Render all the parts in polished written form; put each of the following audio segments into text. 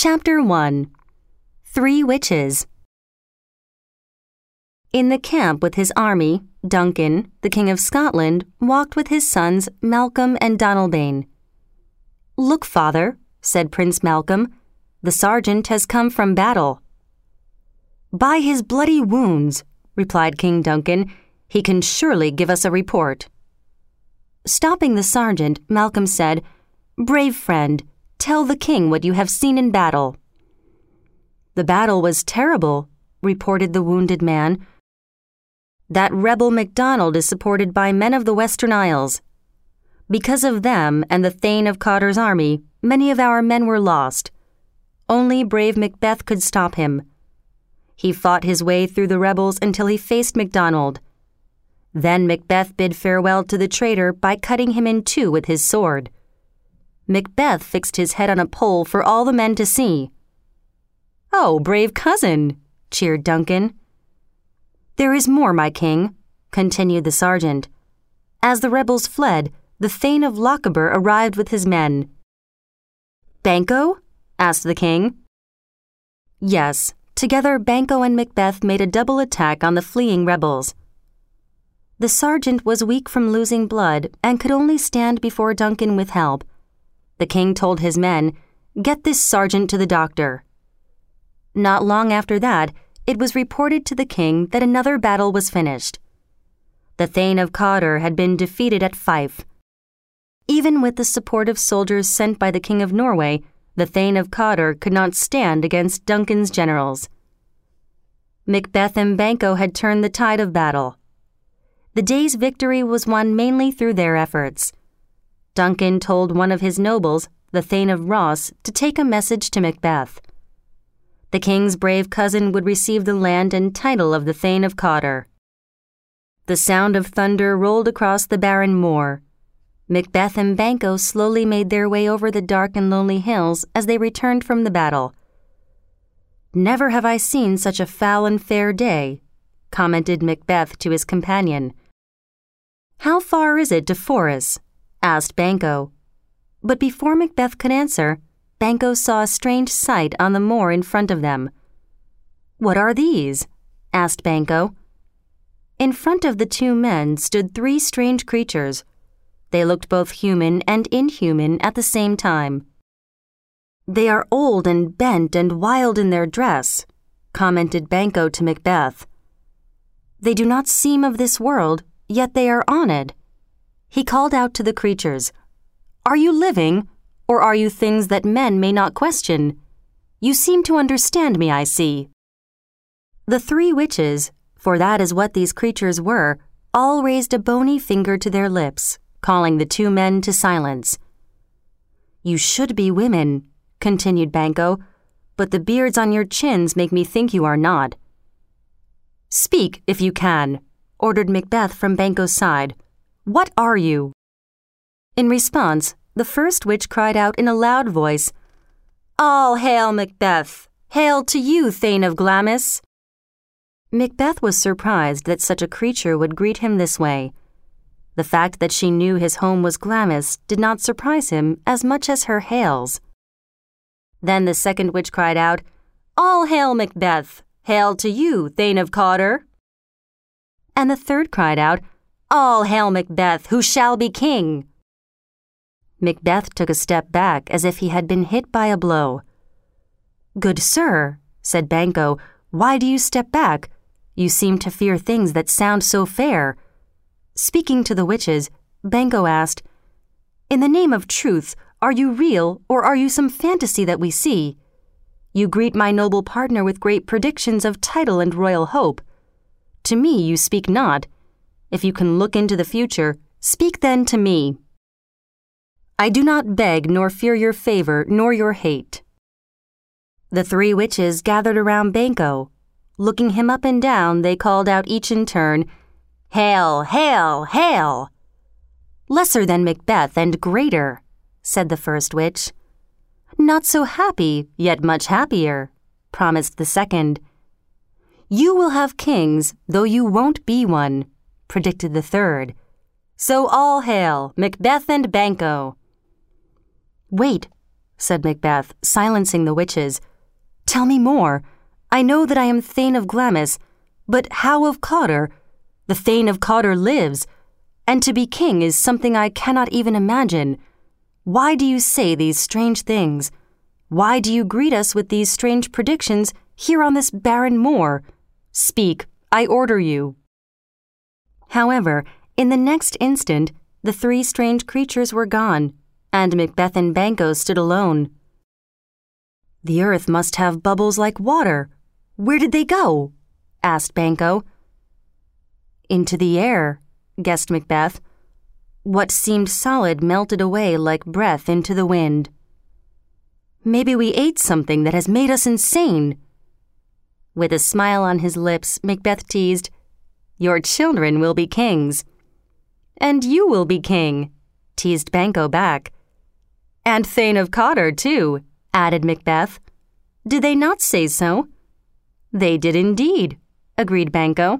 Chapter 1. 3 Witches. In the camp with his army, Duncan, the King of Scotland, walked with his sons Malcolm and Donalbain. "Look, father," said Prince Malcolm, "the sergeant has come from battle." "By his bloody wounds," replied King Duncan, "he can surely give us a report." Stopping the sergeant, Malcolm said, "Brave friend, tell the king what you have seen in battle." "The battle was terrible," reported the wounded man. "That rebel MacDonald is supported by men of the Western Isles. Because of them and the Thane of Cawdor's army, many of our men were lost. Only brave Macbeth could stop him. He fought his way through the rebels until he faced MacDonald. Then Macbeth bid farewell to the traitor by cutting him in two with his sword. Macbeth fixed his head on a pole for all the men to see." "Oh, brave cousin!" cheered Duncan. "There is more, my king," continued the sergeant. "As the rebels fled, the Thane of Lochaber arrived with his men." "Banquo?" asked the king. "Yes, together Banquo and Macbeth made a double attack on the fleeing rebels." The sergeant was weak from losing blood and could only stand before Duncan with help. The king told his men, "Get this sergeant to the doctor." Not long after that, it was reported to the king that another battle was finished. The Thane of Cawdor had been defeated at Fife. Even with the support of soldiers sent by the King of Norway, the Thane of Cawdor could not stand against Duncan's generals. Macbeth and Banquo had turned the tide of battle. The day's victory was won mainly through their efforts. Duncan told one of his nobles, the Thane of Ross, to take a message to Macbeth. The king's brave cousin would receive the land and title of the Thane of Cawdor. The sound of thunder rolled across the barren moor. Macbeth and Banquo slowly made their way over the dark and lonely hills as they returned from the battle. "Never have I seen such a foul and fair day," commented Macbeth to his companion. "How far is it to Forres?" asked Banquo. But before Macbeth could answer, Banquo saw a strange sight on the moor in front of them. "What are these?" asked Banquo. In front of the two men stood 3 strange creatures. They looked both human and inhuman at the same time. "They are old and bent and wild in their dress," commented Banquo to Macbeth. "They do not seem of this world, yet they are on it." He called out to the creatures, "Are you living, or are you things that men may not question? You seem to understand me, I see." The 3 witches, for that is what these creatures were, all raised a bony finger to their lips, calling the 2 men to silence. "You should be women," continued Banquo, "but the beards on your chins make me think you are not." "Speak, if you can," ordered Macbeth from Banquo's side. "What are you?" In response, the first witch cried out in a loud voice, "All hail Macbeth! Hail to you, Thane of Glamis!" Macbeth was surprised that such a creature would greet him this way. The fact that she knew his home was Glamis did not surprise him as much as her hails. Then the second witch cried out, "All hail Macbeth! Hail to you, Thane of Cawdor!" And the third cried out, "All hail Macbeth, who shall be king!" Macbeth took a step back as if he had been hit by a blow. "Good sir," said Banquo, "why do you step back? You seem to fear things that sound so fair." Speaking to the witches, Banquo asked, "In the name of truth, are you real or are you some fantasy that we see? You greet my noble partner with great predictions of title and royal hope. To me you speak not. If you can look into the future, speak then to me. I do not beg nor fear your favor nor your hate." The 3 witches gathered around Banquo. Looking him up and down, they called out each in turn, "Hail, hail, hail!" "Lesser than Macbeth and greater," said the first witch. "Not so happy, yet much happier," promised the second. "You will have kings, though you won't be one," predicted the third. "So all hail, Macbeth and Banquo." "Wait," said Macbeth, silencing the witches. "Tell me more. I know that I am Thane of Glamis, but how of Cawdor? The Thane of Cawdor lives, and to be king is something I cannot even imagine. Why do you say these strange things? Why do you greet us with these strange predictions here on this barren moor? Speak, I order you." However, in the next instant, the three strange creatures were gone, and Macbeth and Banquo stood alone. "The earth must have bubbles like water. Where did they go?" asked Banquo. "Into the air," guessed Macbeth. What seemed solid melted away like breath into the wind. "Maybe we ate something that has made us insane." With a smile on his lips, Macbeth teased, "Your children will be kings." "And you will be king," teased Banquo back. "And Thane of Cawdor, too," added Macbeth. "Did they not say so?" "They did indeed," agreed Banquo.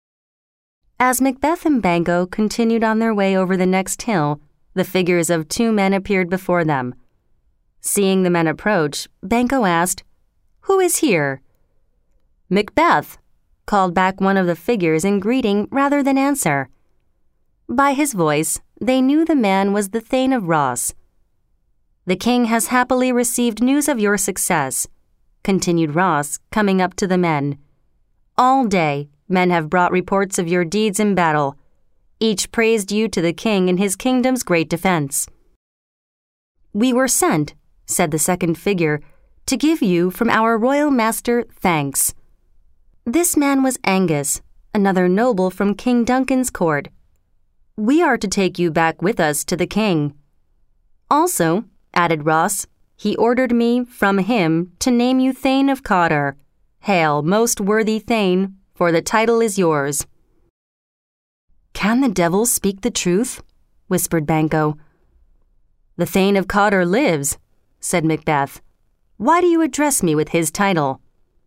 As Macbeth and Banquo continued on their way over the next hill, the figures of two men appeared before them. Seeing the men approach, Banquo asked, "Who is here?" "Macbeth," called back one of the figures in greeting rather than answer. By his voice, they knew the man was the Thane of Ross. "The king has happily received news of your success," continued Ross, coming up to the men. "All day, men have brought reports of your deeds in battle. Each praised you to the king in his kingdom's great defense." "We were sent," said the second figure, "to give you from our royal master thanks." This man was Angus, another noble from King Duncan's court. "We are to take you back with us to the king." "Also," added Ross, "he ordered me, from him, to name you Thane of Cawdor. Hail, most worthy Thane, for the title is yours." "Can the devil speak the truth?" whispered Banquo. "The Thane of Cawdor lives," said Macbeth. "Why do you address me with his title?"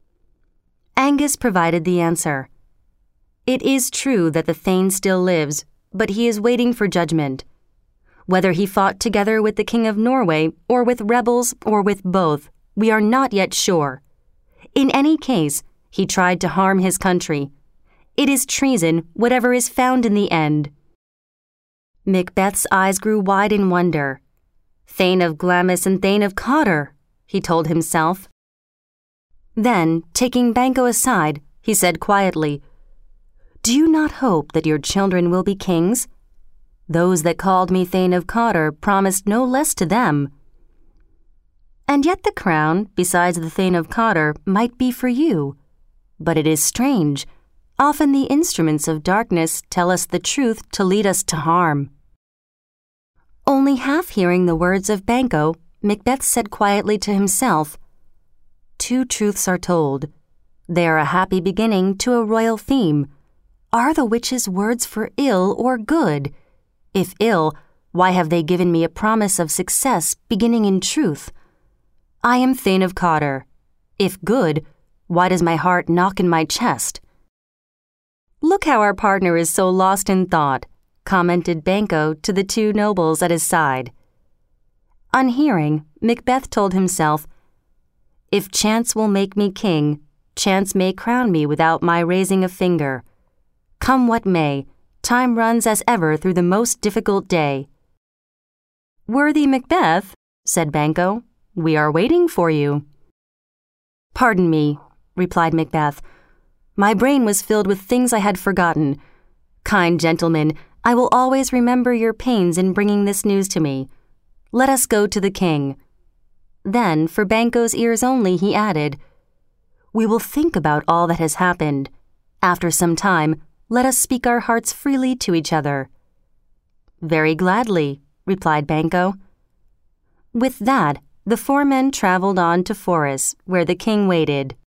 Angus provided the answer. "It is true that the Thane still lives, but he is waiting for judgment. Whether he fought together with the King of Norway, or with rebels, or with both, we are not yet sure. In any case, he tried to harm his country. It is treason, whatever is found in the end." Macbeth's eyes grew wide in wonder. "Thane of Glamis and Thane of Cawdor," he told himself. Then, taking Banquo aside, he said quietly, "Do you not hope that your children will be kings? Those that called me Thane of Cawdor promised no less to them." "And yet the crown, besides the Thane of Cawdor, might be for you. But it is strange. Often the instruments of darkness tell us the truth to lead us to harm." Only half hearing the words of Banquo, Macbeth said quietly to himself, "Two truths are told. They are a happy beginning to a royal theme. Are the witches' words for ill or good? If ill, why have they given me a promise of success beginning in truth? I am Thane of Cawdor. If good, why does my heart knock in my chest?" "Look how our partner is so lost in thought," commented Banquo to the two nobles at his side. Unhearing, Macbeth told himself, "If chance will make me king, chance may crown me without my raising a finger. Come what may, time runs as ever through the most difficult day." "Worthy Macbeth," said Banquo, "we are waiting for you." "Pardon me," replied Macbeth. "My brain was filled with things I had forgotten. Kind gentlemen, I will always remember your pains in bringing this news to me. Let us go to the king." Then, for Banquo's ears only, he added, "We will think about all that has happened. After some time, let us speak our hearts freely to each other." "Very gladly," replied Banquo. With that, the four men traveled on to Forres, where the king waited.